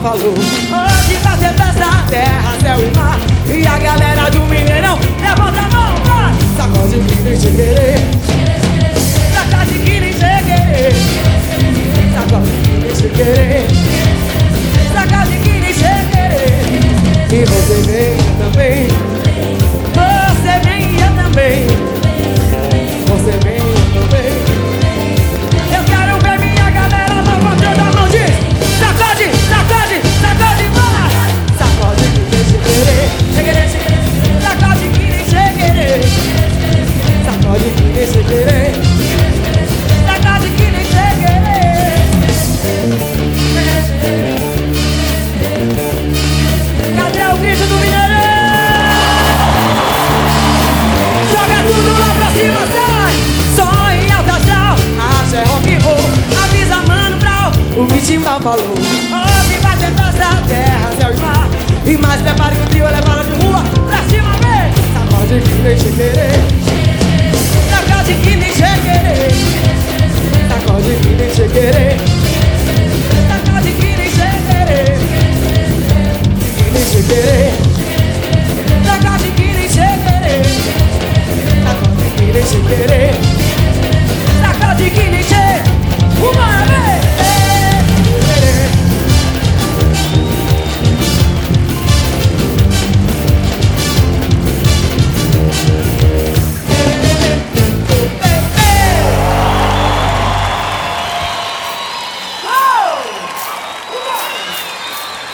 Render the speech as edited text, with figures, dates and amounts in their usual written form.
falou. Hoje vai ter festa, terra, céu e mar. E a galera do Mineirão levanta a mão, vai! Sacode que nem cheguei, sacode que nem cheguei, sacode que nem cheguei, sacode que nem cheguei. E você vem também, você vem e eu também, você vem e eu também. Eu quero ver minha galera levantando a mão, diz: sacode, sacode, sacode, vai! Sacode que nem cheguei, cheguei, cheguei, sacode que nem cheguei, sacode que nem cheguei, sacode que nem cheguei. Cadê o grito do Mineirão? Joga tudo lá pra cima, sai! Som em alta astral, axé rock and roll. Avisa Mano Brown, o Vitimão falou. Hoje vai ter festa, terra, céu e mar. E mais prepare que o trio é levado de rua pra cima, vem! Sacode que nem cheguei, sacode que nem cheguei, sacode que nem cheguei.